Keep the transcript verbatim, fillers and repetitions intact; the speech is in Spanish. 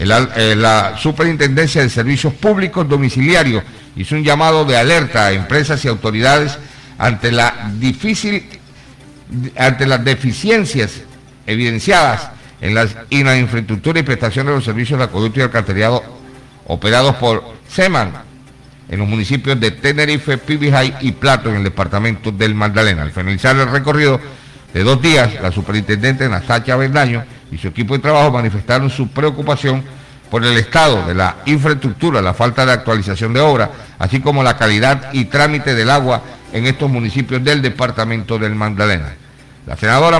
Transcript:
El, eh, la Superintendencia de Servicios Públicos Domiciliarios hizo un llamado de alerta a empresas y autoridades ante la difícil, ante las deficiencias evidenciadas en la, en la infraestructura y prestación de los servicios de acueducto y alcantarillado operados por SEMAN en los municipios de Tenerife, Pibijay y Plato en el departamento del Magdalena. Al finalizar el recorrido de dos días, la superintendente Nastacha Bendaño y su equipo de trabajo manifestaron su preocupación por el estado de la infraestructura, la falta de actualización de obra, así como la calidad y trámite del agua en estos municipios del departamento del Magdalena. La senadora